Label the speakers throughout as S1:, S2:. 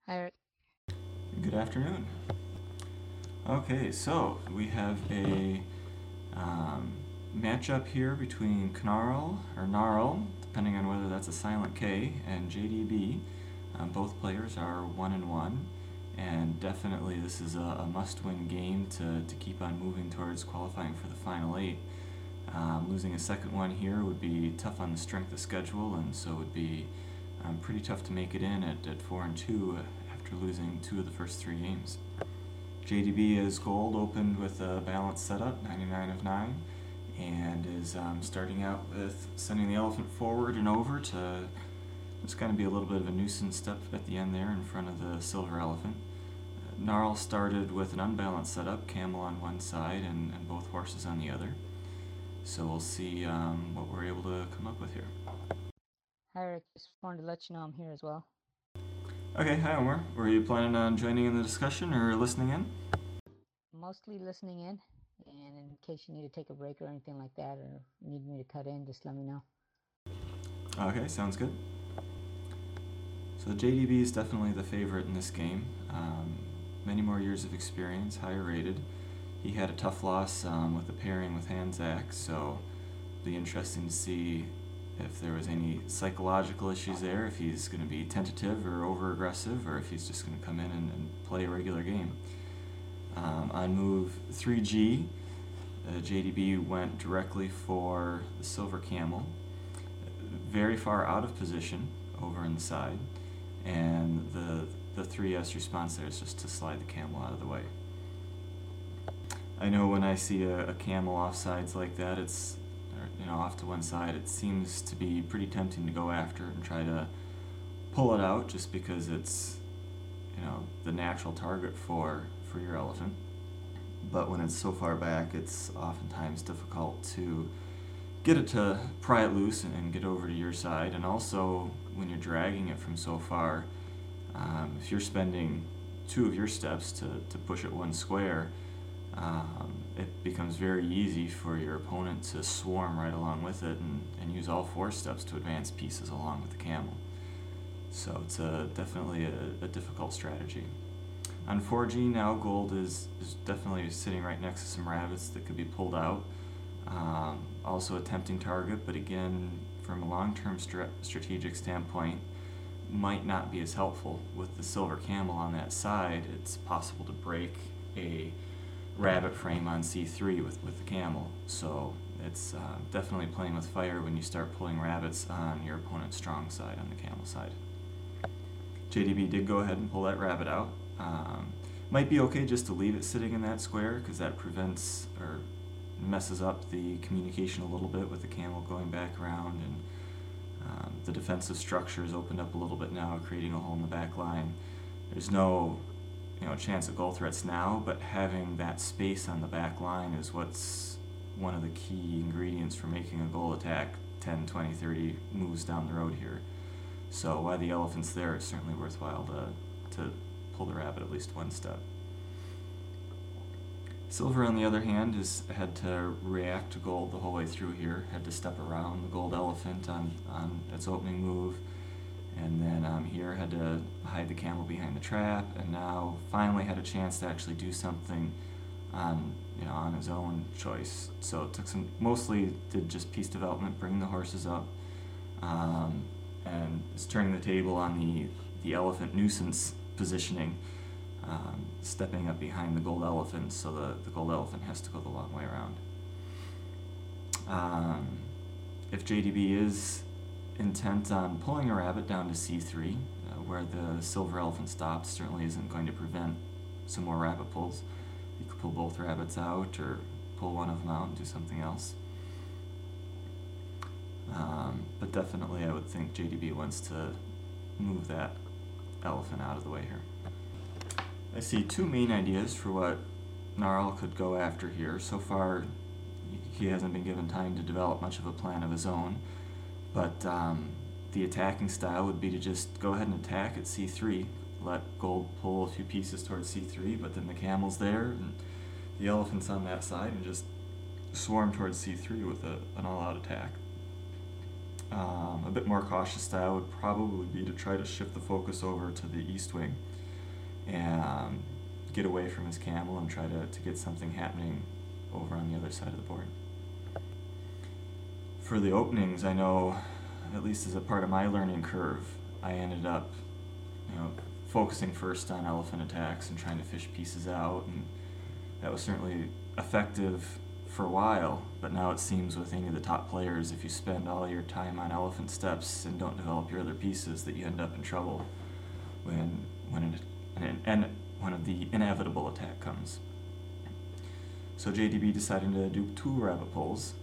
S1: Hi, Eric.
S2: Good afternoon. Okay, so we have a um, matchup here between Knarl, or Gnarl, depending on whether that's a silent K, and JDB. Both players are 1-1, and definitely this is a must-win game to keep on moving towards qualifying for the final eight. Losing a second one here would be tough on the strength of schedule, and so it would be pretty tough to make it in at 4-2 after losing two of the first three games. JDB is gold, opened with a balanced setup, 99 of 9, and is starting out with sending the elephant forward and over to just kind of be a little bit of a nuisance step at the end there in front of the silver elephant. Gnarl started with an unbalanced setup, camel on one side and both horses on the other. So we'll see what we're able to come up with here.
S1: Hi, Eric. Just wanted to let you know I'm here as well.
S2: Okay, hi Omar. Were you planning on joining in the discussion or listening in?
S1: Mostly listening in, and in case you need to take a break or anything like that, or need me to cut in, just let me know.
S2: Okay, sounds good. So JDB is definitely the favorite in this game. Many more years of experience, higher rated. He had a tough loss with the pairing with Hanzak, so it'll be interesting to see if there was any psychological issues there, if he's going to be tentative or over aggressive, or if he's just going to come in and play a regular game. On move 3G, JDB went directly for the silver camel, very far out of position over in the side, and the 3S response there is just to slide the camel out of the way. I know when I see a camel off sides like that, it's off to one side, it seems to be pretty tempting to go after it and try to pull it out just because it's the natural target for your elephant. But when it's so far back, it's oftentimes difficult to get it to pry it loose and get over to your side. And also, when you're dragging it from so far, if you're spending two of your steps to push it one square, it becomes very easy for your opponent to swarm right along with it and use all four steps to advance pieces along with the camel. So it's definitely a difficult strategy. On 4G now, gold is definitely sitting right next to some rabbits that could be pulled out. Also a tempting target, but again, from a long-term strategic standpoint, might not be as helpful. With the silver camel on that side, it's possible to break a rabbit frame on C3 with the camel. So it's definitely playing with fire when you start pulling rabbits on your opponent's strong side, on the camel side. JDB did go ahead and pull that rabbit out. Might be okay just to leave it sitting in that square because that prevents or messes up the communication a little bit with the camel going back around, and the defensive structure is opened up a little bit now, creating a hole in the back line. There's no chance of goal threats now, but having that space on the back line is what's one of the key ingredients for making a goal attack 10, 20, 30 moves down the road here. So while the elephant's there, it's certainly worthwhile to pull the rabbit at least one step. Silver, on the other hand, has had to react to gold the whole way through here, had to step around the gold elephant on its opening move, and then here had to hide the camel behind the trap, and now finally had a chance to actually do something on his own choice. So it took mostly did just piece development, bring the horses up, and is turning the table on the elephant nuisance positioning, stepping up behind the gold elephant, so the gold elephant has to go the long way around. If JDB is intent on pulling a rabbit down to C3, where the silver elephant stopped, certainly isn't going to prevent some more rabbit pulls. You could pull both rabbits out or pull one of them out and do something else. But definitely I would think JDB wants to move that elephant out of the way here. I see two main ideas for what Gnarl could go after here. So far, he hasn't been given time to develop much of a plan of his own, but the attacking style would be to just go ahead and attack at C3, let gold pull a few pieces towards C3, but then the camel's there and the elephant's on that side, and just swarm towards C3 with an all-out attack. A bit more cautious style would probably be to try to shift the focus over to the east wing and get away from his camel and try to get something happening over on the other side of the board. For the openings, I know, at least as a part of my learning curve, I ended up, focusing first on elephant attacks and trying to fish pieces out, and that was certainly effective for a while, but now it seems with any of the top players, if you spend all your time on elephant steps and don't develop your other pieces, that you end up in trouble when the inevitable attack comes. So JDB decided to do 2 rabbit pulls.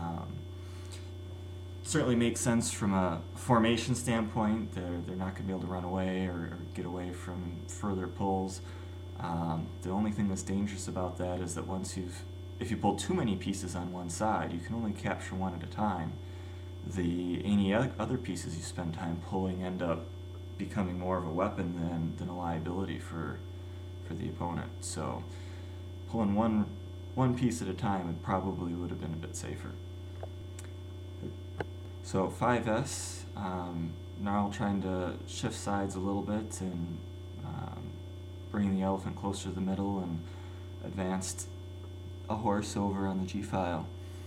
S2: Certainly makes sense from a formation standpoint. They're not going to be able to run away or get away from further pulls. The only thing that's dangerous about that is that if you pull too many pieces on one side, you can only capture one at a time. Any other pieces you spend time pulling end up becoming more of a weapon than a liability for the opponent. So pulling one piece at a time probably would have been a bit safer. So 5S, Gnarl trying to shift sides a little bit and bring the elephant closer to the middle, and advanced a horse over on the G file.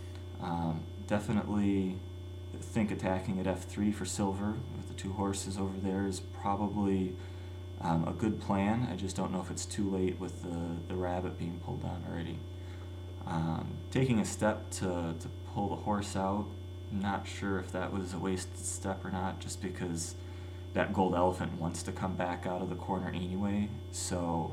S2: Definitely think attacking at F3 for silver with the 2 horses over there is probably a good plan. I just don't know if it's too late with the rabbit being pulled down already. Taking a step to pull the horse out, not sure if that was a wasted step or not, just because that gold elephant wants to come back out of the corner anyway, so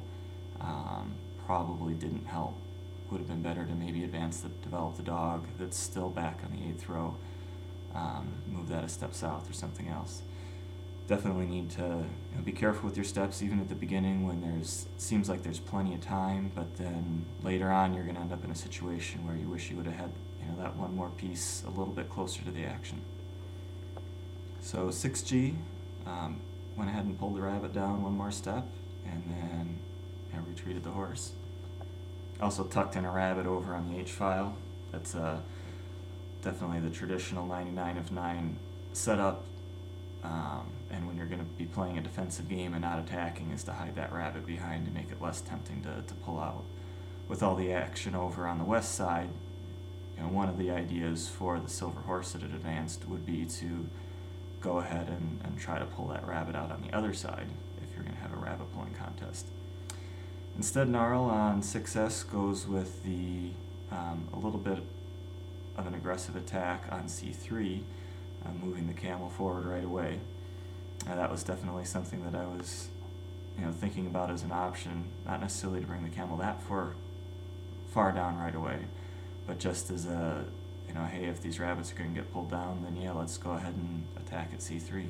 S2: probably didn't help. Would have been better to maybe develop the dog that's still back on the 8th row, move that a step south or something else. Definitely need to be careful with your steps even at the beginning when seems like there's plenty of time, but then later on you're going to end up in a situation where you wish you would have had that one more piece a little bit closer to the action. So 6G, went ahead and pulled the rabbit down one more step, and then retreated the horse. Also tucked in a rabbit over on the H file. That's definitely the traditional 99 of 9 setup, and when you're going to be playing a defensive game and not attacking, is to hide that rabbit behind to make it less tempting to pull out. With all the action over on the west side, one of the ideas for the silver horse that had advanced would be to go ahead and try to pull that rabbit out on the other side if you're going to have a rabbit pulling contest. Instead, Gnarl on 6S goes with a little bit of an aggressive attack on C3, moving the camel forward right away. That was definitely something that I was thinking about as an option, not necessarily to bring the camel that far down right away, but just as a, hey, if these rabbits are going to get pulled down, then yeah, let's go ahead and attack at C3.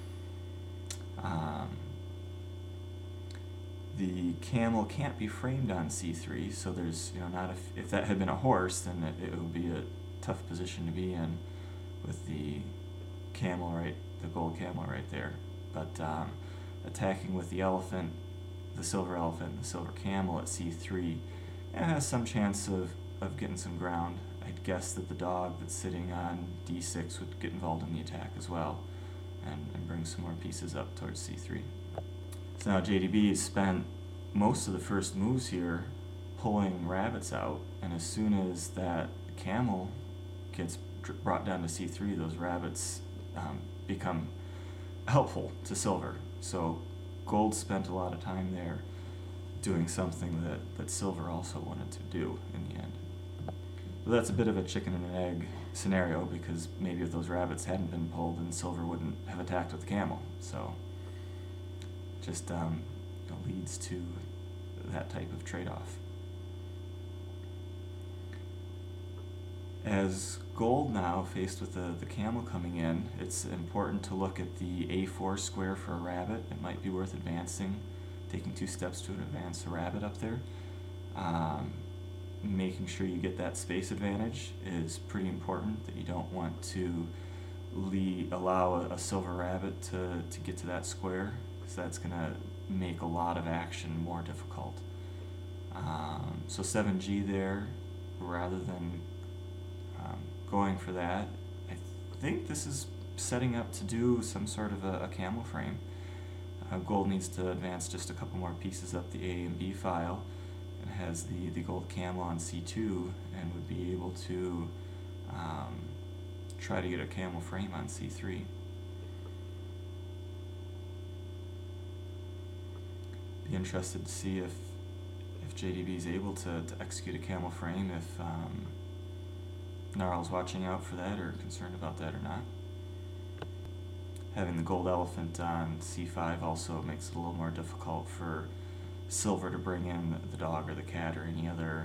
S2: The camel can't be framed on C3, so there's, not if that had been a horse, then it would be a tough position to be in with the gold camel right there. But attacking with the elephant, the silver elephant, and the silver camel at C3, it has some chance of getting some ground. I'd guess that the dog that's sitting on D6 would get involved in the attack as well, and bring some more pieces up towards C3. So now JDB has spent most of the first moves here pulling rabbits out, and as soon as that camel gets brought down to C3, those rabbits become helpful to silver. So gold spent a lot of time there doing something that silver also wanted to do in the end. But that's a bit of a chicken and an egg scenario, because maybe if those rabbits hadn't been pulled, then silver wouldn't have attacked with the camel. So just leads to that type of trade-off. As gold now, faced with the camel coming in, it's important to look at the A4 square for a rabbit. It might be worth advancing, taking 2 steps to advance a rabbit up there. Making sure you get that space advantage is pretty important, that you don't want to allow a silver rabbit to get to that square, because that's going to make a lot of action more difficult. So 7G there, rather than going for that, I think this is setting up to do some sort of a camel frame. Gold needs to advance just a couple more pieces up the A and B file, and has the gold camel on C2, and would be able to try to get a camel frame on C3. Be interested to see if JDB is able to execute a camel frame, if Gnarl's watching out for that or concerned about that or not. Having the gold elephant on C5 also makes it a little more difficult for Silver to bring in the dog or the cat or any other,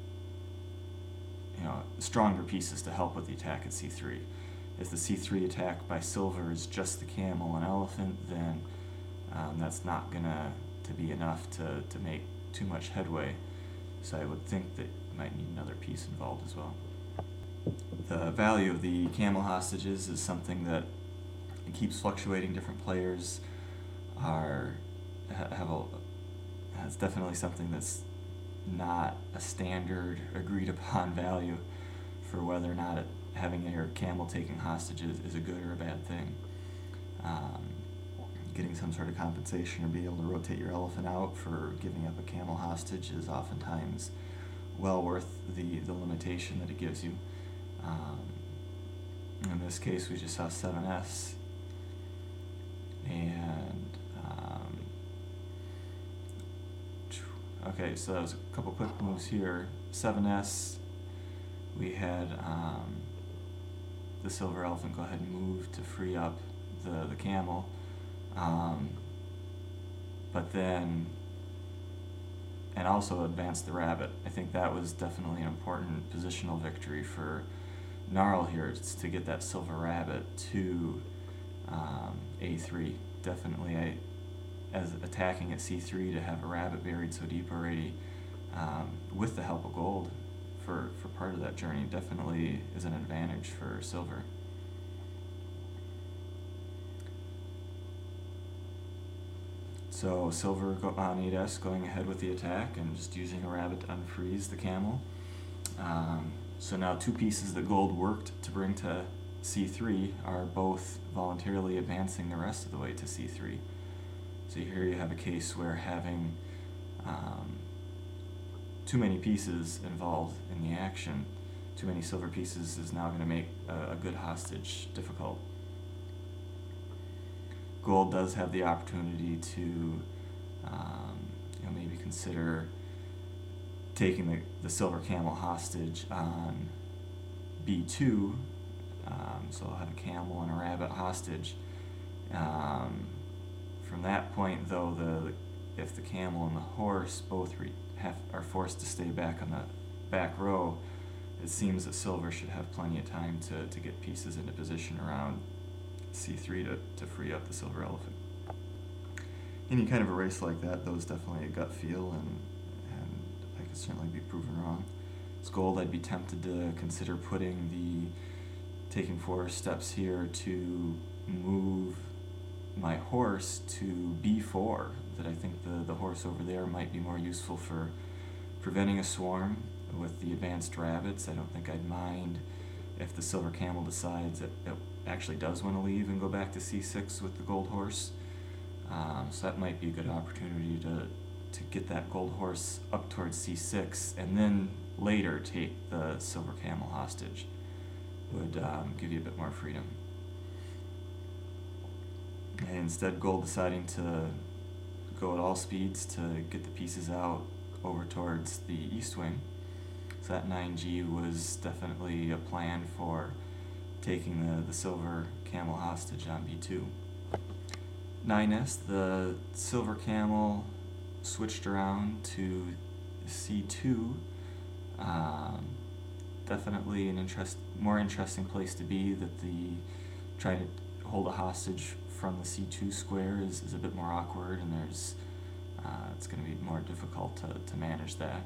S2: stronger pieces to help with the attack at C3. If the C3 attack by Silver is just the camel and elephant, then that's not gonna to be enough to make too much headway. So I would think that you might need another piece involved as well. The value of the camel hostages is something that it keeps fluctuating. Different players it's definitely something that's not a standard agreed upon value for whether or not having your camel taking hostages is a good or a bad thing. Getting some sort of compensation or being able to rotate your elephant out for giving up a camel hostage is oftentimes well worth the limitation that it gives you. In this case, we just saw 7S, and okay, so that was a couple quick moves here. 7S, we had the silver elephant go ahead and move to free up the camel, but then, and also advance the rabbit. I think that was definitely an important positional victory for Gnarl here, to get that silver rabbit to A3. Definitely, as attacking at C3 to have a rabbit buried so deep already, with the help of gold for part of that journey, definitely is an advantage for Silver. So Silver on 8S going ahead with the attack and just using a rabbit to unfreeze the camel. So now two pieces that gold worked to bring to C3 are both voluntarily advancing the rest of the way to C3. So here you have a case where having too many pieces involved in the action, too many silver pieces, is now going to make a good hostage difficult. Gold does have the opportunity to maybe consider taking the silver camel hostage on B2, so I'll have a camel and a rabbit hostage. From that point, though, if the camel and the horse both are forced to stay back on the back row, it seems that Silver should have plenty of time to get pieces into position around C3 to free up the silver elephant. Any kind of a race like that, though, is definitely a gut feel, and I could certainly be proven wrong. As gold, I'd be tempted to consider taking 4 steps here to move my horse to B4. That I think the horse over there might be more useful for preventing a swarm with the advanced rabbits. I don't think I'd mind if the silver camel decides that it actually does want to leave and go back to C6 with the gold horse. So that might be a good opportunity to get that gold horse up towards C6, and then later take the silver camel hostage. Would give you a bit more freedom. And instead, gold deciding to go at all speeds to get the pieces out over towards the east wing. So that 9G was definitely a plan for taking the silver camel hostage on B2. 9S, the silver camel switched around to C2. Definitely an more interesting place to be. That trying to hold a hostage from the C2 square is a bit more awkward, and it's going to be more difficult to manage that.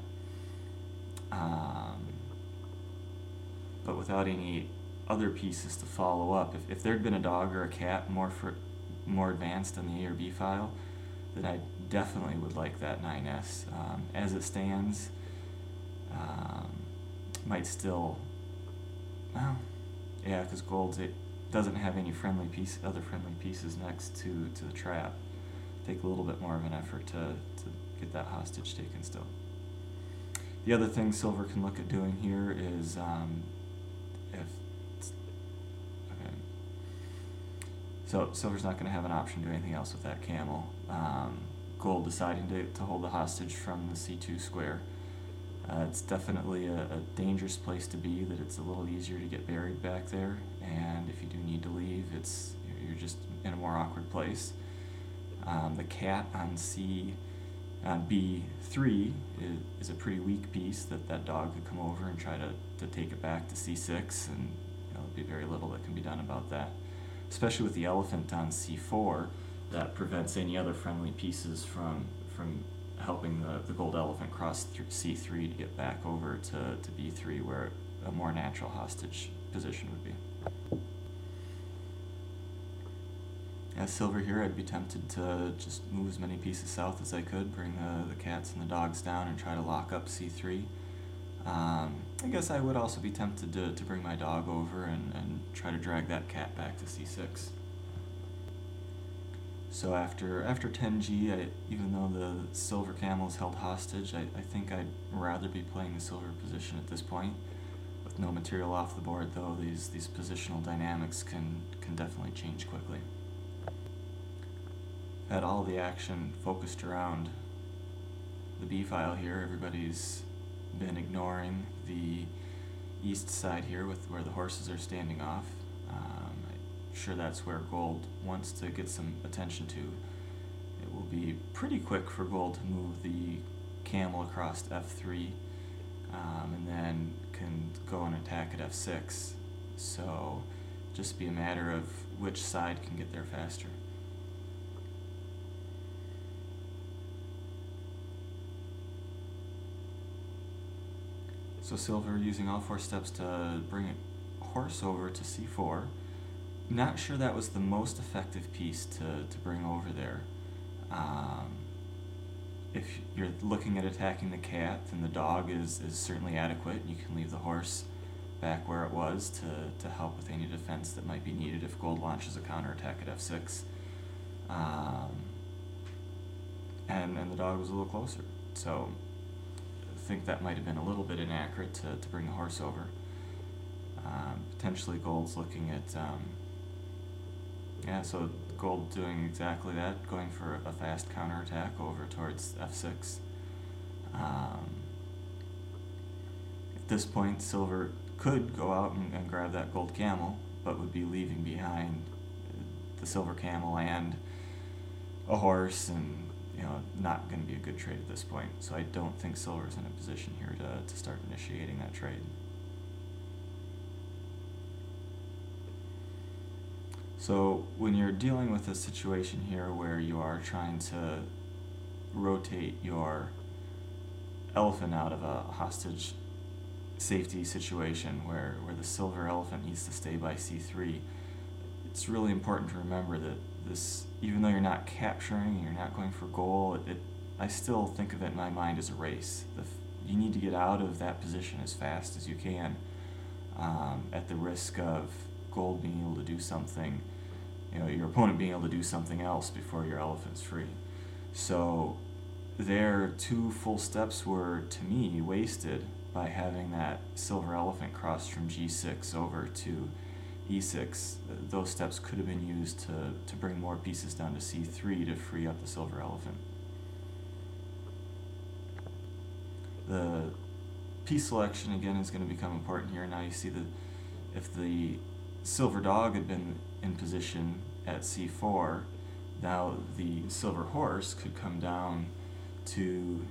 S2: But without any other pieces to follow up, if there'd been a dog or a cat more advanced on the A or B file, then I definitely would like that 9S. As it stands, might still, well, yeah, because gold's doesn't have any other friendly pieces next to the trap, take a little bit more of an effort to get that hostage taken still. The other thing Silver can look at doing here is so Silver's not going to have an option to do anything else with that camel. Gold deciding to hold the hostage from the C2 square. It's definitely a dangerous place to be, that it's a little easier to get buried back there, and if you do need to leave, you're just in a more awkward place. The cat on B3 is a pretty weak piece that dog could come over and try to take it back to C6, and there'll be very little that can be done about that. Especially with the elephant on C4, that prevents any other friendly pieces from helping the gold elephant cross C3 to get back over to B3, where a more natural hostage position would be. As Silver here, I'd be tempted to just move as many pieces south as I could, bring the cats and the dogs down and try to lock up C3. I guess I would also be tempted to bring my dog over and try to drag that cat back to C6. So after 10G, even though the silver camel is held hostage, I think I'd rather be playing the silver position at this point. With no material off the board though, these positional dynamics can definitely change quickly. Had all the action focused around the B file here. Everybody's been ignoring the east side here with where the horses are standing off. I'm sure that's where Gold wants to get some attention to. It will be pretty quick for Gold to move the camel across F3 and then can go and attack at F6. So just be a matter of which side can get there faster. So Silver using all 4 steps to bring a horse over to C4. Not sure that was the most effective piece to bring over there. If you're looking at attacking the cat, then the dog is certainly adequate. You can leave the horse back where it was to help with any defense that might be needed if Gold launches a counterattack at F6. And the dog was a little closer. So I think that might have been a little bit inaccurate to bring the horse over. Potentially Gold's looking at, so Gold doing exactly that, going for a fast counterattack over towards F6. At this point, Silver could go out and grab that gold camel, but would be leaving behind the silver camel and a horse, and not going to be a good trade at this point. So I don't think Silver's in a position here to start initiating that trade. So when you're dealing with a situation here where you are trying to rotate your elephant out of a hostage safety situation where the silver elephant needs to stay by C3, it's really important to remember that this, even though you're not capturing, you're not going for goal, I still think of it in my mind as a race. You need to get out of that position as fast as you can, at the risk of Gold being able to do something, your opponent being able to do something else before your elephant's free. So their 2 full steps were, to me, wasted by having that silver elephant cross from G6 over to E6. Those steps could have been used to bring more pieces down to C3 to free up the silver elephant. The piece selection again is going to become important here. Now you see that if the silver dog had been in position at C4, now the silver horse could come down to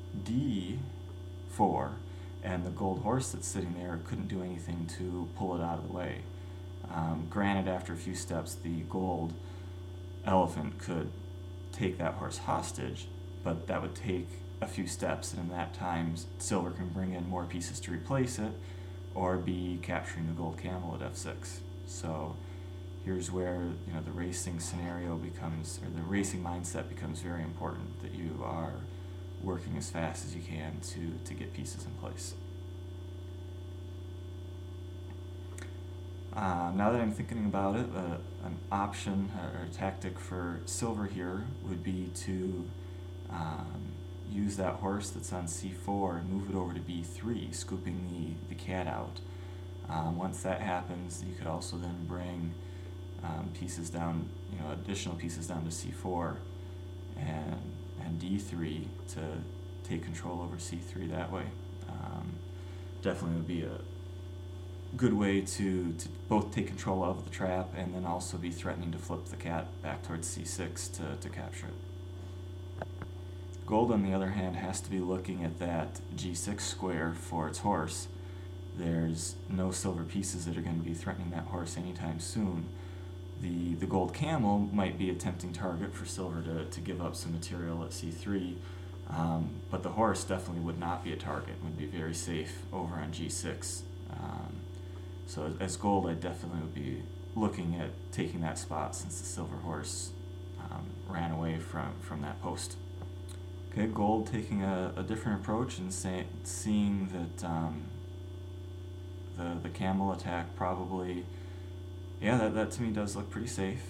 S2: D4, and the gold horse that's sitting there couldn't do anything to pull it out of the way. Granted, after a few steps, the gold elephant could take that horse hostage, but that would take a few steps, and in that time, Silver can bring in more pieces to replace it, or be capturing the gold camel at F6. So here's where the racing scenario becomes, or the racing mindset becomes very important, that you are working as fast as you can to get pieces in place. Now that I'm thinking about it, an option or a tactic for silver here would be to use that horse that's on c4 and move it over to b3, scooping the cat out. Once that happens, you could also then bring pieces down, additional pieces down to c4 and d3 to take control over c3 that way. Definitely would be a good way to both take control of the trap and then also be threatening to flip the cat back towards c6 to capture it. Gold, on the other hand, has to be looking at that g6 square for its horse. There's no silver pieces that are going to be threatening that horse anytime soon. The gold camel might be a tempting target for silver to give up some material at c3, but the horse definitely would not be a target, would be very safe over on g6. So as gold, I definitely would be looking at taking that spot since the silver horse ran away from that post. Okay, gold taking a different approach and seeing that the camel attack probably, yeah, that to me does look pretty safe.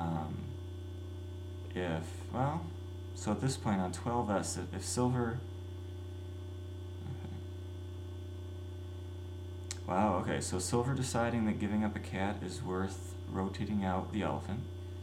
S2: So at this point on 12s, if silver, wow, okay, so silver deciding that giving up a cat is worth rotating out the elephant.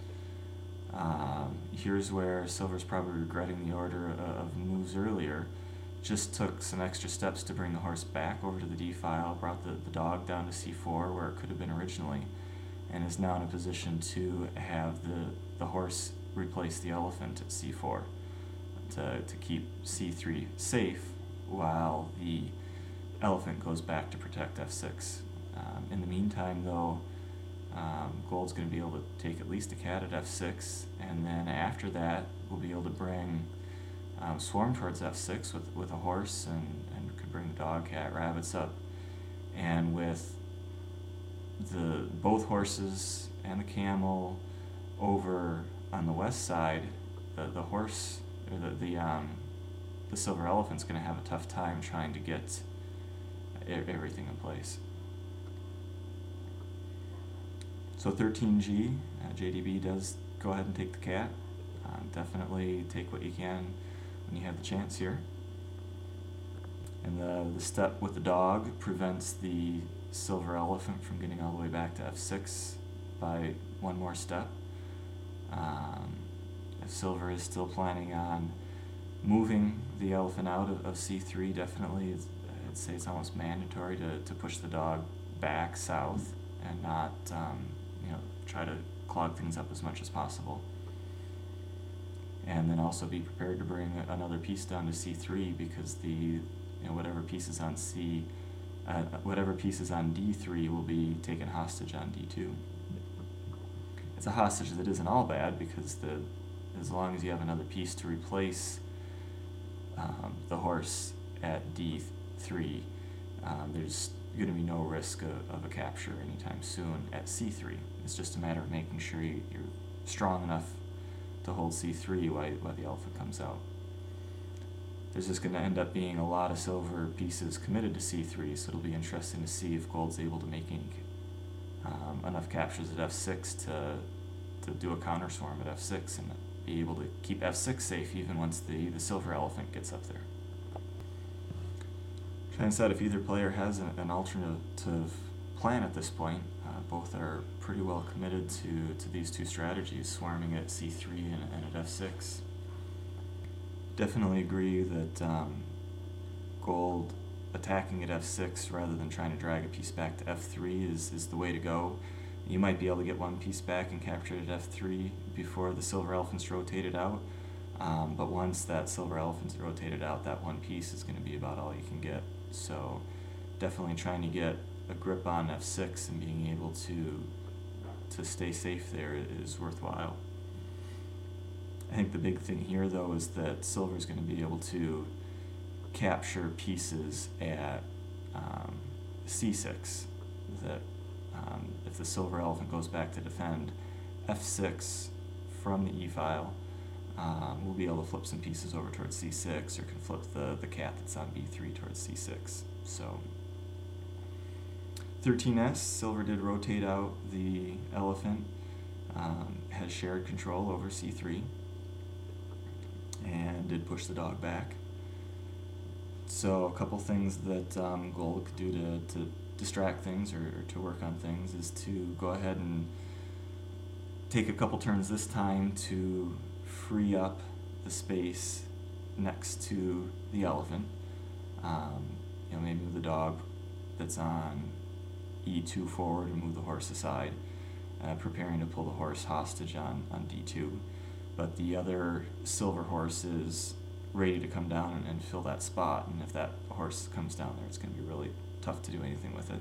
S2: Here's where silver's probably regretting the order of moves earlier. Just took some extra steps to bring the horse back over to the d file, brought the dog down to c4 where it could have been originally, and is now in a position to have the horse replace the elephant at c4 to keep c3 safe while the elephant goes back to protect f6. In the meantime, though, gold's going to be able to take at least a cat at f6, and then after that we'll be able to bring swarm towards f6 with a horse, and could bring the dog, cat, rabbits up. And with both horses and the camel over on the west side, the horse, or the silver elephant's going to have a tough time trying to get everything in place. So 13G, JDB does go ahead and take the cat. Definitely take what you can when you have the chance here. And the step with the dog prevents the silver elephant from getting all the way back to f6 by one more step. If silver is still planning on moving the elephant out of c3, definitely I'd say it's almost mandatory to push the dog back south and not try to clog things up as much as possible. And then also be prepared to bring another piece down to c3, because whatever piece is on d3 will be taken hostage on d2. It's a hostage that isn't all bad, because as long as you have another piece to replace the horse at d3, there's going to be no risk of a capture anytime soon at c3. It's just a matter of making sure you're strong enough to hold c3 while the elephant comes out. There's just going to end up being a lot of silver pieces committed to c3, so it'll be interesting to see if gold's able to make enough captures at f6 to do a counter swarm at f6 and be able to keep f6 safe even once the silver elephant gets up there. Trying to decide if either player has an alternative plan at this point. Both are pretty well committed to these two strategies, swarming at c3 and at f6. Definitely agree that gold attacking at f6 rather than trying to drag a piece back to f3 is the way to go. You might be able to get one piece back and capture it at f3 before the silver elephant's rotated out, but once that silver elephant's rotated out, that one piece is going to be about all you can get. So definitely trying to get a grip on f6 and being able to stay safe there is worthwhile. I think the big thing here, though, is that silver is going to be able to capture pieces at c6. That if the silver elephant goes back to defend, f6 from the e file, we'll be able to flip some pieces over towards c6, or can flip the cat that's on b3 towards c6. So 13S, Silver did rotate out the elephant, has shared control over C3, and did push the dog back. So a couple things that Gold could do to distract things or to work on things is to go ahead and take a couple turns this time to free up the space next to the elephant. Maybe move the dog that's on E2 forward and move the horse aside, preparing to pull the horse hostage on D2. But the other Silver horse is ready to come down and fill that spot, and if that horse comes down there, it's going to be really tough to do anything with it.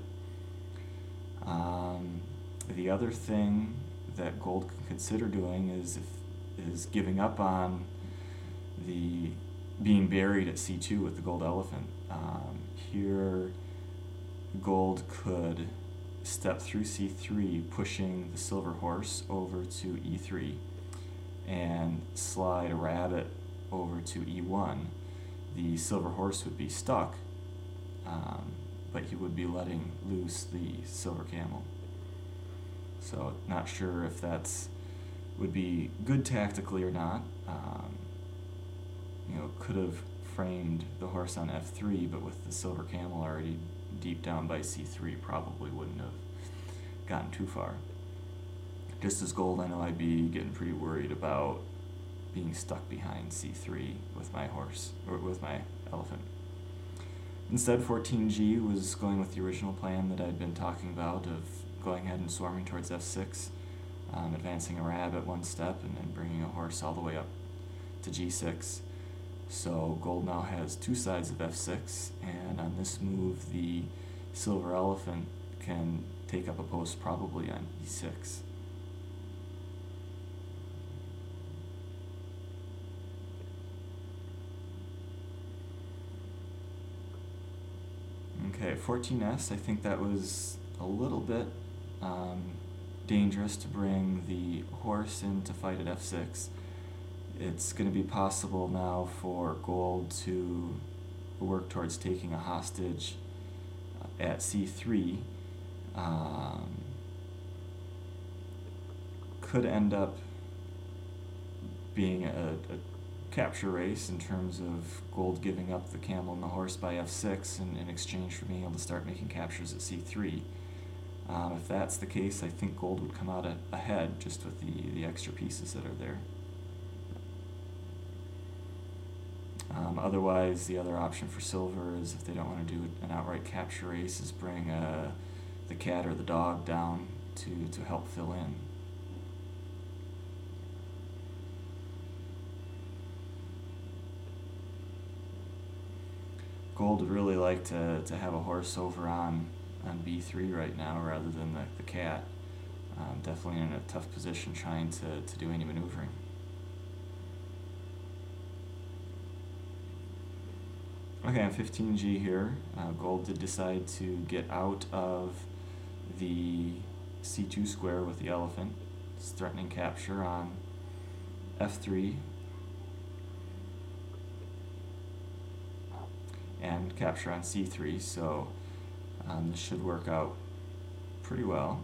S2: The other thing that Gold can consider doing is giving up on the being buried at C2 with the gold elephant. Here, Gold could step through C3, pushing the Silver horse over to E3, and slide a rabbit over to E1. The Silver horse would be stuck, but he would be letting loose the Silver camel. So not sure if that's would be good tactically or not. Could have framed the horse on F3, but with the Silver camel already deep down by C3, probably wouldn't have gotten too far. Just as Gold, I know I'd be getting pretty worried about being stuck behind C3 with my horse, or with my elephant. Instead, 14G was going with the original plan that I'd been talking about of going ahead and swarming towards F6, advancing a rabbit one step and then bringing a horse all the way up to G6. So Gold now has two sides of F6, and on this move the Silver elephant can take up a post probably on E6. Okay, 14S, I think that was a little bit dangerous to bring the horse in to fight at F6. It's going to be possible now for Gold to work towards taking a hostage at C3. Could end up being a capture race in terms of Gold giving up the camel and the horse by F6 in exchange for being able to start making captures at C3. If that's the case, I think Gold would come out ahead just with the extra pieces that are there. Otherwise, the other option for Silver is, if they don't want to do an outright capture race, is bring the cat or the dog down to help fill in. Gold would really like to have a horse over on B3 right now rather than the cat. Definitely in a tough position trying to do any maneuvering. Okay, on 15G here, Gold did decide to get out of the C2 square with the elephant. It's threatening capture on F3 and capture on C3, so this should work out pretty well.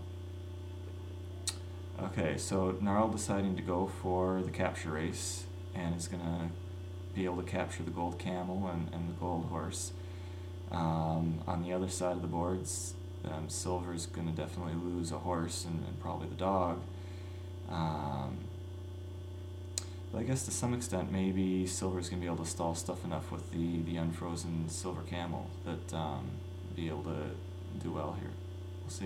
S2: Okay, so Gnarl deciding to go for the capture race and is going to be able to capture the gold camel and the gold horse. On the other side of the boards, Silver's going to definitely lose a horse and probably the dog. But I guess to some extent maybe Silver's going to be able to stall stuff enough with the unfrozen Silver camel that be able to do well here. We'll see.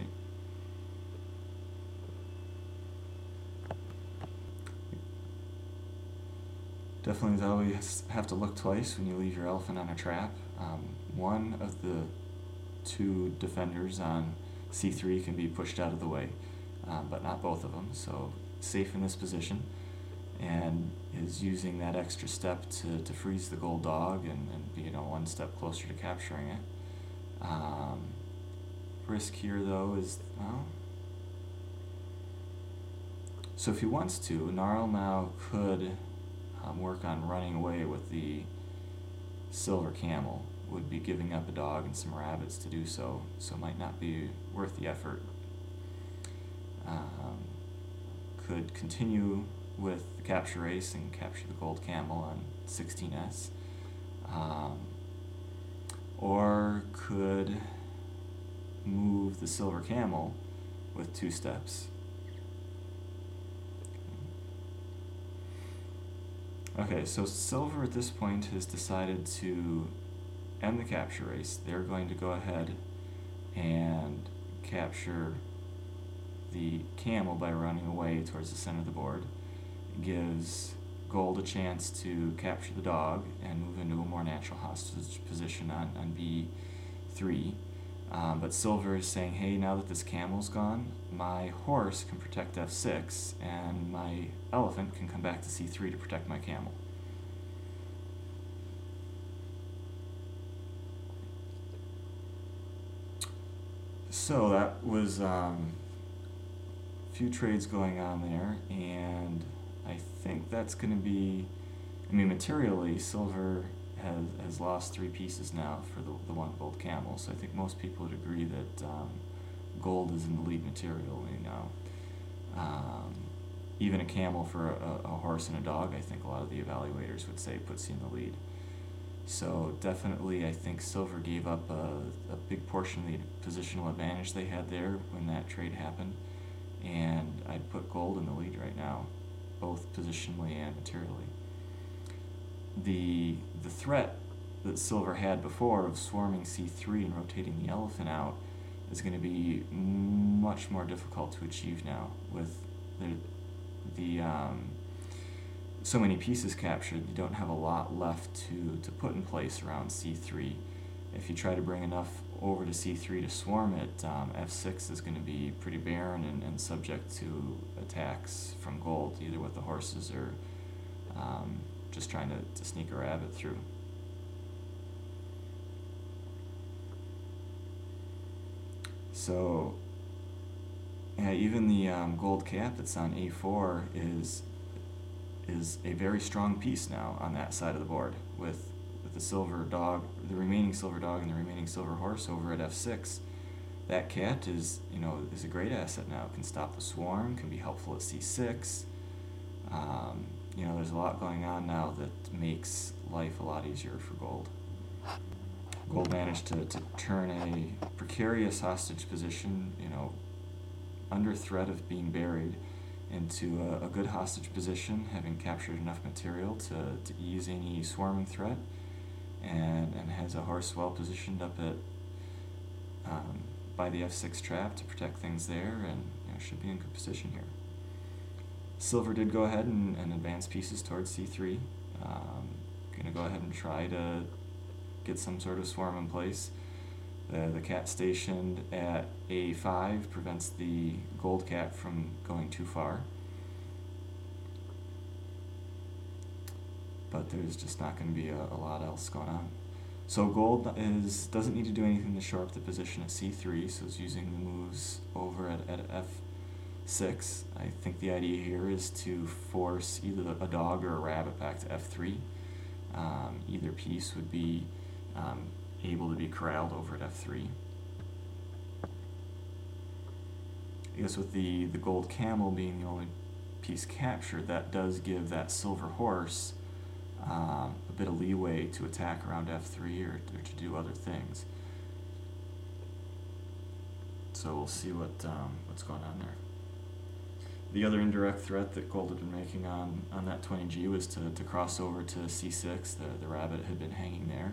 S2: Definitely always have to look twice when you leave your elephant on a trap. One of the two defenders on C3 can be pushed out of the way, but not both of them, so safe in this position, and is using that extra step to freeze the gold dog and be one step closer to capturing it. Risk here though is, well, so if he wants to, Gnarl now could work on running away with the Silver camel would be giving up a dog and some rabbits to do so, so it might not be worth the effort. Could continue with the capture race and capture the gold camel on 16S, or could move the silver camel with 2 steps. Okay, so silver at this point has decided to end the capture race. They're going to go ahead and capture the camel by running away towards the center of the board. It gives gold a chance to capture the dog and move into a more natural hostage position on B3. But silver is saying, hey, now that this camel's gone, my horse can protect F6, and my elephant can come back to C3 to protect my camel. So that was few trades going on there, and I think that's going to be, I mean, materially, silver has lost 3 pieces now for the 1 gold camel, so I think most people would agree that gold is in the lead materially now. Even a camel for a horse and a dog, I think a lot of the evaluators would say puts you in the lead. So definitely I think silver gave up a big portion of the positional advantage they had there when that trade happened, and I'd put gold in the lead right now, both positionally and materially. The threat that silver had before of swarming C3 and rotating the elephant out is going to be much more difficult to achieve now with the so many pieces captured. You don't have a lot left to put in place around C3. If you try to bring enough over to C3 to swarm it, F6 is going to be pretty barren and subject to attacks from gold, either with the horses or just trying to sneak a rabbit through. So yeah, even the gold cap that's on A4 is a very strong piece now on that side of the board, with the silver dog, the remaining silver dog, and the remaining silver horse over at F6. That cat is a great asset now. It can stop the swarm, can be helpful at C6. There's a lot going on now that makes life a lot easier for gold. Gold managed to turn a precarious hostage position, under threat of being buried, into a good hostage position, having captured enough material to ease any swarming threat, and has a horse well positioned up at by the F6 trap to protect things there, and should be in good position here. Silver did go ahead and advance pieces towards C3. Going to go ahead and try to get some sort of swarm in place. The cat stationed at A5 prevents the gold cat from going too far. But there's just not going to be a lot else going on. So gold doesn't need to do anything to shore up the position at C3, so it's using the moves over at F6. I think the idea here is to force either a dog or a rabbit back to F3. Either piece would be able to be corralled over at F3. I guess with the gold camel being the only piece captured, that does give that silver horse a bit of leeway to attack around F3 or to do other things. So we'll see what's going on there. The other indirect threat that gold had been making on that 20G was to cross over to C6. The rabbit had been hanging there.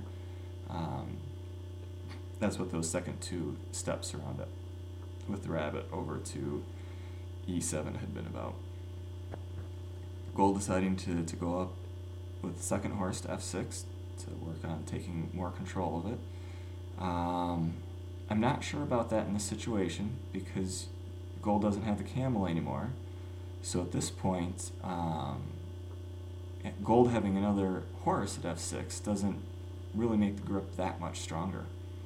S2: That's what those second 2 steps around it with the rabbit over to E7 had been about. Gold deciding to go up with the second horse to F6 to work on taking more control of it. I'm not sure about that in this situation because gold doesn't have the camel anymore. So at this point, gold having another horse at F6 doesn't really make the grip that much stronger.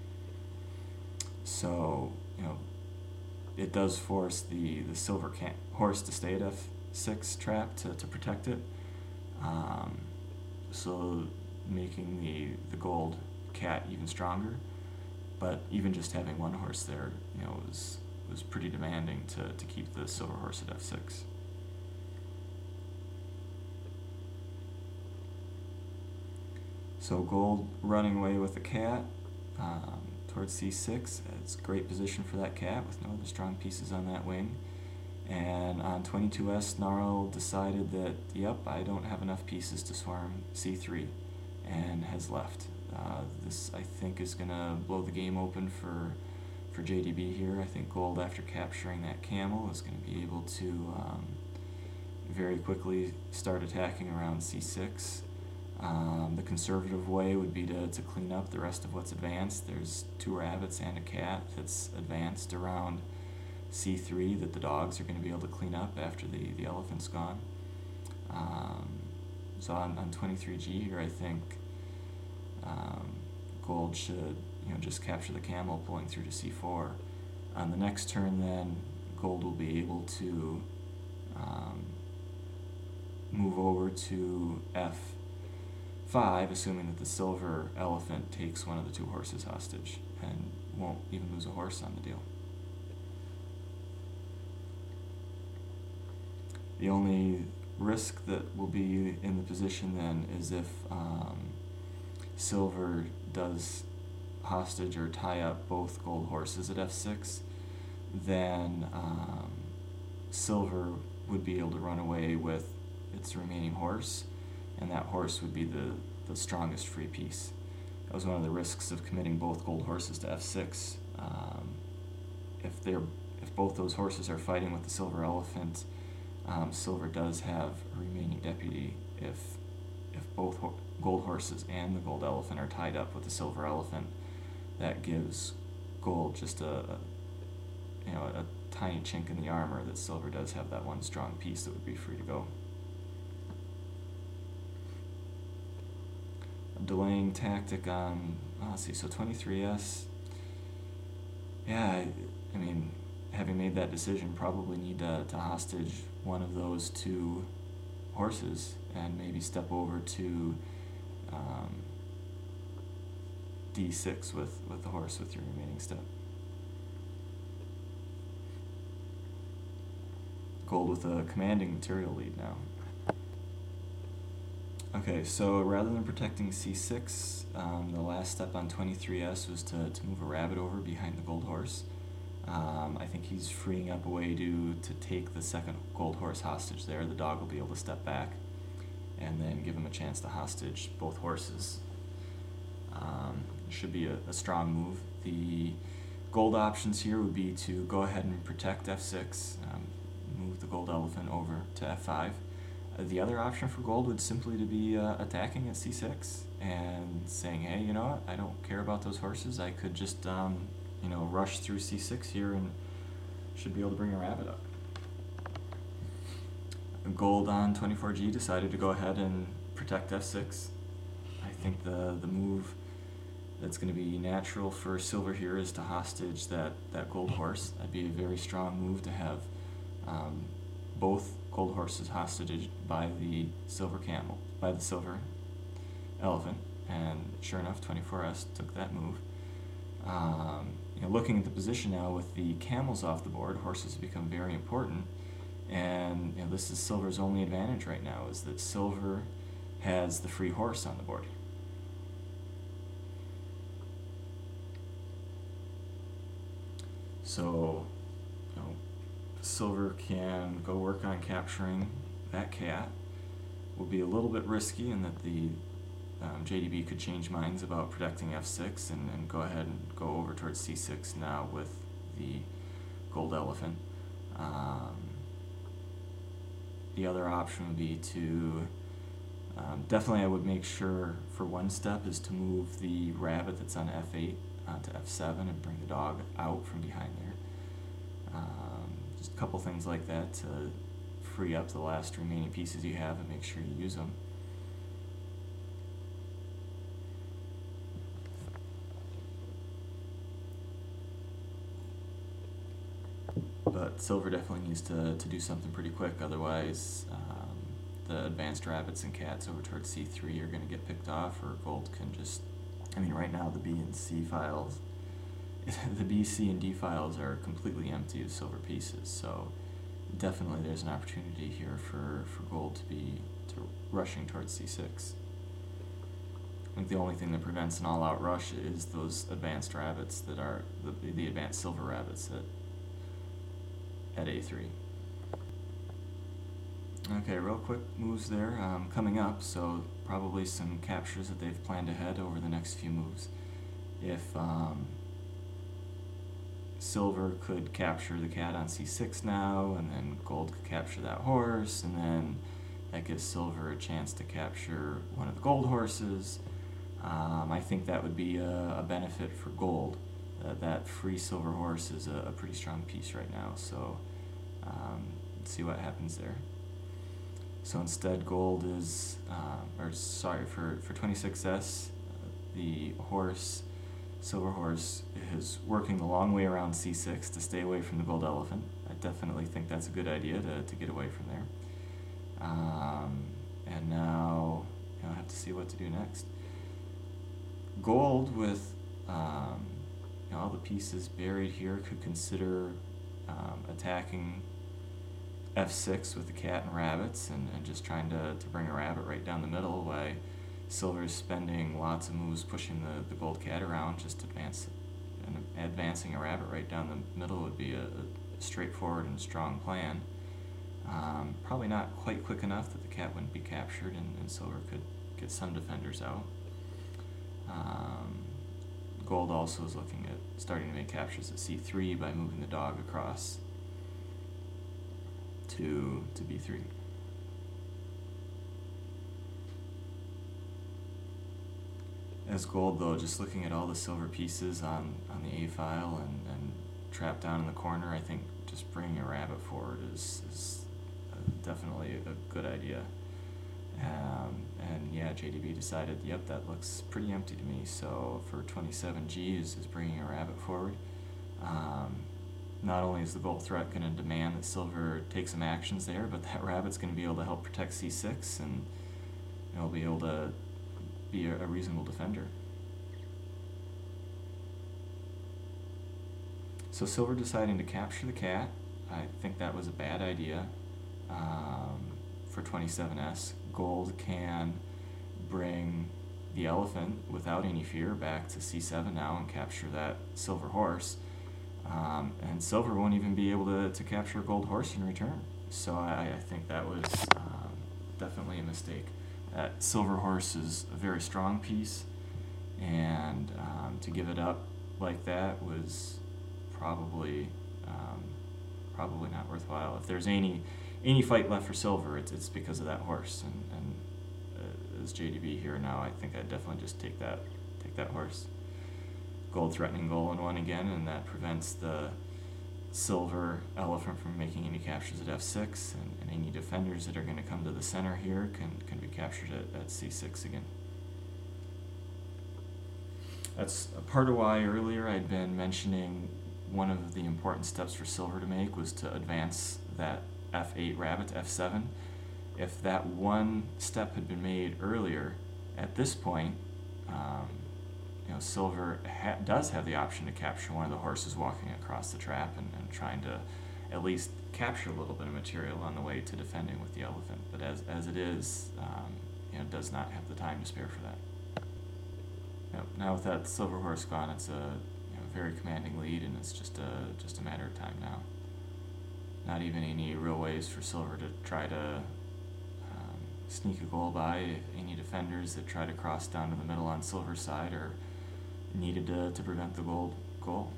S2: So, it does force the silver horse to stay at F6 trap to protect it. So making the gold cat even stronger. But even just having one horse there, was pretty demanding to keep the silver horse at f6. So gold running away with the cat towards c6. It's a great position for that cat with no other strong pieces on that wing. And on 22s, Gnarl decided that, yep, I don't have enough pieces to swarm c3, and has left. This, I think, is going to blow the game open for JDB here. I think gold, after capturing that camel, is going to be able to very quickly start attacking around c6. The conservative way would be to clean up the rest of what's advanced. There's 2 rabbits and a cat that's advanced around c3 that the dogs are going to be able to clean up after the elephant's gone. So on 23g here, I think gold should just capture the camel pulling through to c4. On the next turn then, gold will be able to move over to f5, assuming that the silver elephant takes one of the 2 horses hostage and won't even lose a horse on the deal. The only risk that will be in the position then is if silver does hostage or tie up both gold horses at f6, then silver would be able to run away with its remaining horse, and that horse would be the strongest free piece. That was one of the risks of committing both gold horses to f6. If both those horses are fighting with the silver elephant, silver does have a remaining deputy. If both gold horses and the gold elephant are tied up with the silver elephant, that gives gold just a tiny chink in the armor that silver does have that one strong piece that would be free to go. A delaying tactic on, let's see, so 23s. Yeah, I mean, having made that decision, probably need to hostage one of those 2 horses and maybe step over to d6 with the horse with your remaining step. Gold with a commanding material lead now. Okay, so rather than protecting c6, the last step on 23s was to move a rabbit over behind the gold horse. I think he's freeing up a way to take the second gold horse hostage there. The dog will be able to step back and then give him a chance to hostage both horses. Should be a strong move. The gold options here would be to go ahead and protect f6, move the gold elephant over to f5. The other option for gold would simply to be attacking at c6 and saying, hey, you know what, I don't care about those horses. I could just rush through c6 here and should be able to bring a rabbit up. Gold on 24g decided to go ahead and protect f6. I think the move that's going to be natural for silver here is to hostage that gold horse. That'd be a very strong move to have both gold horses hostaged by the silver elephant, and sure enough, 24s took that move. Looking at the position now with the camels off the board, horses have become very important, and this is silver's only advantage right now, is that silver has the free horse on the board. So silver can go work on capturing that cat. Will be a little bit risky in that the JDB could change minds about protecting f6 and go ahead and go over towards c6 now with the gold elephant. The other option would be to definitely, I would make sure for one step is to move the rabbit that's on f8 to f7 and bring the dog out from behind there. Just a couple things like that to free up the last remaining pieces you have and make sure you use them. But silver definitely needs to do something pretty quick, otherwise the advanced rabbits and cats over towards c3 are going to get picked off, or gold can just I mean, right now the B and C files, the B, C, and D files are completely empty of silver pieces, so definitely there's an opportunity here for gold to rushing towards C6. I think the only thing that prevents an all-out rush is those advanced rabbits that are the advanced silver rabbits at A3. Okay, real quick moves there coming up, so probably some captures that they've planned ahead over the next few moves. If silver could capture the cat on C6 now, and then gold could capture that horse, and then that gives silver a chance to capture one of the gold horses. I think that would be a benefit for gold. That free silver horse is a pretty strong piece right now, so let's see what happens there. So instead gold is, for 26S, the horse, silver horse, is working the long way around C6 to stay away from the gold elephant. I definitely think that's a good idea to get away from there. And now I'll have to see what to do next. Gold, with all the pieces buried here, could consider attacking F6 with the cat and rabbits and just trying to bring a rabbit right down the middle, while silver is spending lots of moves pushing the gold cat around. Just advancing a rabbit right down the middle would be a straightforward and strong plan. Probably not quite quick enough that the cat wouldn't be captured, and silver could get some defenders out. Gold also is looking at starting to make captures at C3 by moving the dog across to B3. As gold, though, just looking at all the silver pieces on the A file and trapped down in the corner, I think just bringing a rabbit forward is definitely a good idea. And yeah, JDB decided, yep, that looks pretty empty to me, so for 27G is bringing a rabbit forward. Not only is the gold threat going to demand that silver take some actions there, but that rabbit's going to be able to help protect C6, and it'll be able to be a reasonable defender. So silver deciding to capture the cat, I think that was a bad idea for 27S. Gold can bring the elephant without any fear back to C7 now and capture that silver horse. And silver won't even be able to capture a gold horse in return. So I think that was definitely a mistake. That silver horse is a very strong piece, and to give it up like that was probably not worthwhile. If there's any fight left for silver, it's because of that horse. And as JDB here now, I think I'd definitely just take that horse. Gold threatening goal in one again, and that prevents the silver elephant from making any captures at F6, and any defenders that are going to come to the center here can be captured at C6 again. That's a part of why earlier I'd been mentioning one of the important steps for silver to make was to advance that F8 rabbit to F7. If that one step had been made earlier, at this point, silver does have the option to capture one of the horses walking across the trap and trying to at least capture a little bit of material on the way to defending with the elephant. But as it is, does not have the time to spare for that. Now with that silver horse gone, it's a very commanding lead, and it's just a matter of time now. Not even any real ways for silver to try to sneak a goal by. Any defenders that try to cross down to the middle on silver's side are needed to prevent the gold goal.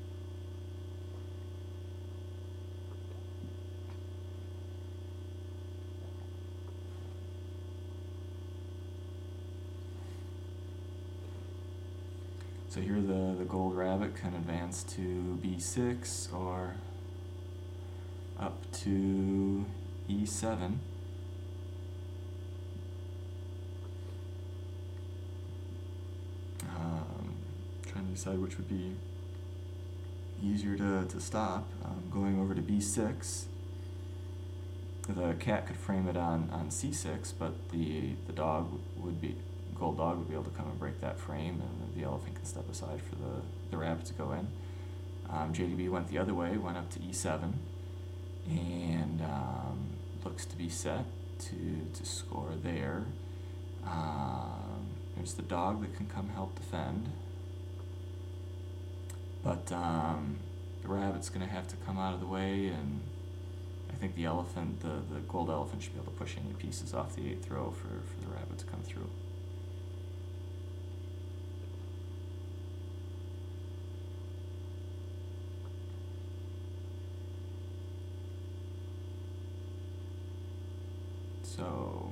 S2: So here the gold rabbit can advance to B6 or up to E7. Trying to decide which would be easier to stop. Going over to B6. The cat could frame it on C6, but the dog would be gold dog would be able to come and break that frame, and the elephant can step aside for the rabbit to go in. JDB went the other way, went up to e7, and looks to be set to score there. There's the dog that can come help defend, but the rabbit's going to have to come out of the way, and I think the elephant, the gold elephant, should be able to push any pieces off the 8th row for the rabbit to come through. So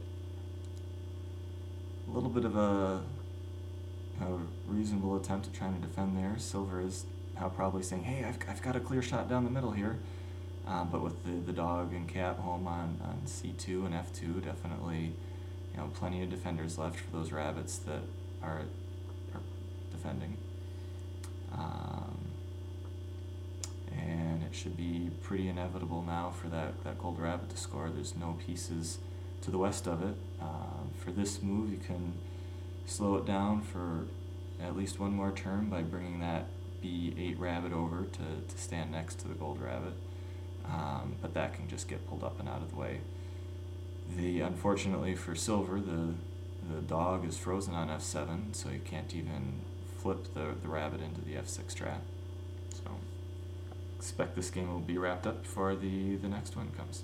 S2: a little bit of a reasonable attempt at trying to defend there. Silver is now probably saying, hey, I've got a clear shot down the middle here. But with the dog and cat home on c2 and f2, definitely, plenty of defenders left for those rabbits that are defending. And it should be pretty inevitable now for that gold rabbit to score. There's no pieces to the west of it. For this move, you can slow it down for at least one more turn by bringing that b8 rabbit over to stand next to the gold rabbit. But that can just get pulled up and out of the way. Unfortunately for silver, the dog is frozen on f7, so you can't even flip the rabbit into the f6 trap. So expect this game will be wrapped up before the next one comes.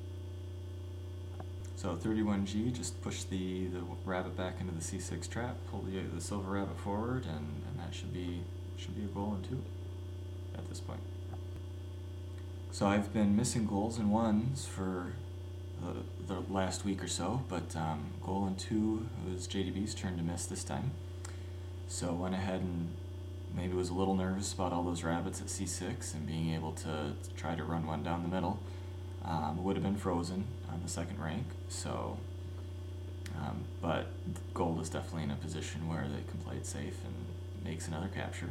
S2: So 31G, just push the rabbit back into the c6 trap, pull the silver rabbit forward, and that should be a goal in 2 at this point. So I've been missing goals and 1s for the last week or so, but goal in 2 was JDB's turn to miss this time. So went ahead and maybe was a little nervous about all those rabbits at c6 and being able to try to run one down the middle. Would have been frozen on the second rank, so but gold is definitely in a position where they can play it safe and makes another capture.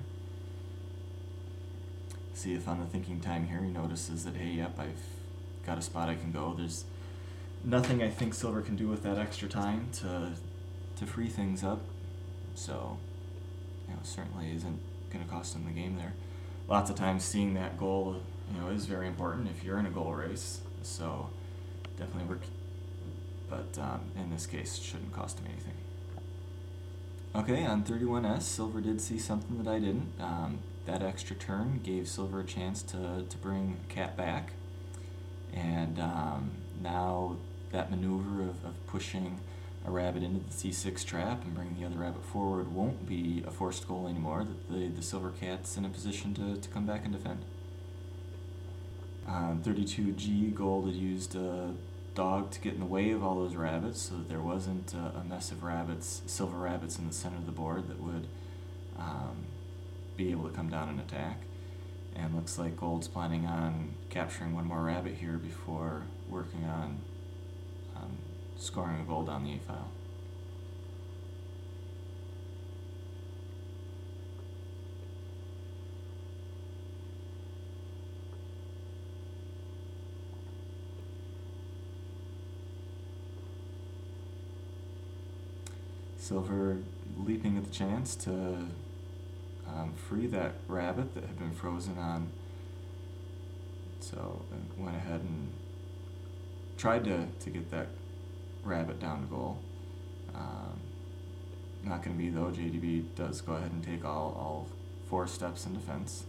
S2: See if on the thinking time here he notices that, hey, yep, I've got a spot I can go. There's nothing I think silver can do with that extra time to free things up, so certainly isn't going to cost him the game there. Lots of times seeing that goal is very important if you're in a goal race, so definitely work, but in this case shouldn't cost him anything. Okay, on 31S, silver did see something that I didn't. That extra turn gave silver a chance to bring cat back, and now that maneuver of pushing a rabbit into the c6 trap and bringing the other rabbit forward won't be a forced goal anymore, that the silver cat's in a position to come back and defend. 32G, gold had used a dog to get in the way of all those rabbits so that there wasn't a mess of silver rabbits in the center of the board that would be able to come down and attack. And looks like gold's planning on capturing one more rabbit here before working on scoring a gold on the a-file. Silver leaping at the chance to free that rabbit that had been frozen on, so went ahead and tried to get that rabbit down to goal. Not going to be though. JDB does go ahead and take all 4 steps in defense.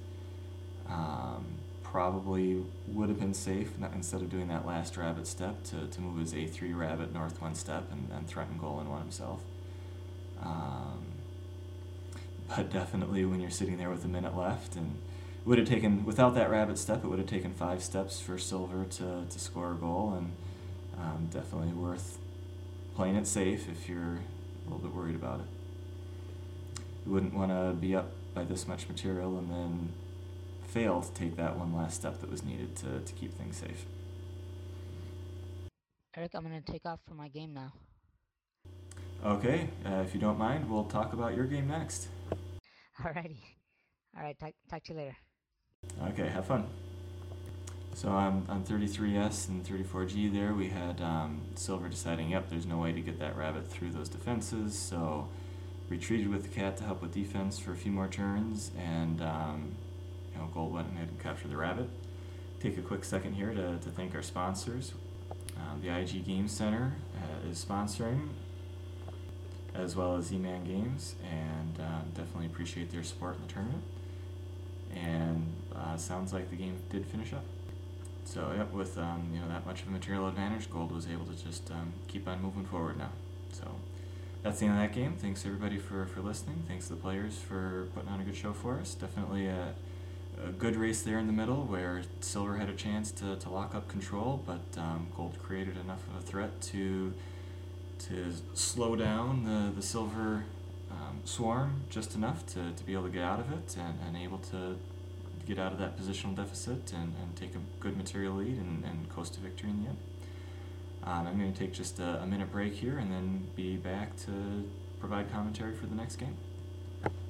S2: Probably would have been safe instead of doing that last rabbit step to move his a3 rabbit north 1 step and threaten goal in 1 himself. But definitely when you're sitting there with a minute left, and it would have taken, without that rabbit step, it would have taken 5 steps for silver to score a goal, and definitely worth playing it safe if you're a little bit worried about it. You wouldn't want to be up by this much material and then fail to take that one last step that was needed to keep things safe.
S1: Eric, I'm going to take off for my game now.
S2: Okay, if you don't mind, we'll talk about your game next.
S1: Alrighty. Alright, talk to you later.
S2: Okay, have fun. So on 33S and 34G there, we had Silver deciding, yep, there's no way to get that rabbit through those defenses, so retreated with the cat to help with defense for a few more turns, and Gold went ahead and captured the rabbit. Take a quick second here to thank our sponsors. The IG Game Center is sponsoring, as well as Z-Man Games, and definitely appreciate their support in the tournament. And sounds like the game did finish up. So yep, with that much of a material advantage, Gold was able to just keep on moving forward now. So that's the end of that game. Thanks everybody for listening. Thanks to the players for putting on a good show for us. Definitely a good race there in the middle where Silver had a chance to lock up control, but Gold created enough of a threat to slow down the Silver swarm just enough to be able to get out of it and able to get out of that positional deficit and take a good material lead and coast to victory in the end. I'm going to take just a minute break here and then be back to provide commentary for the next game.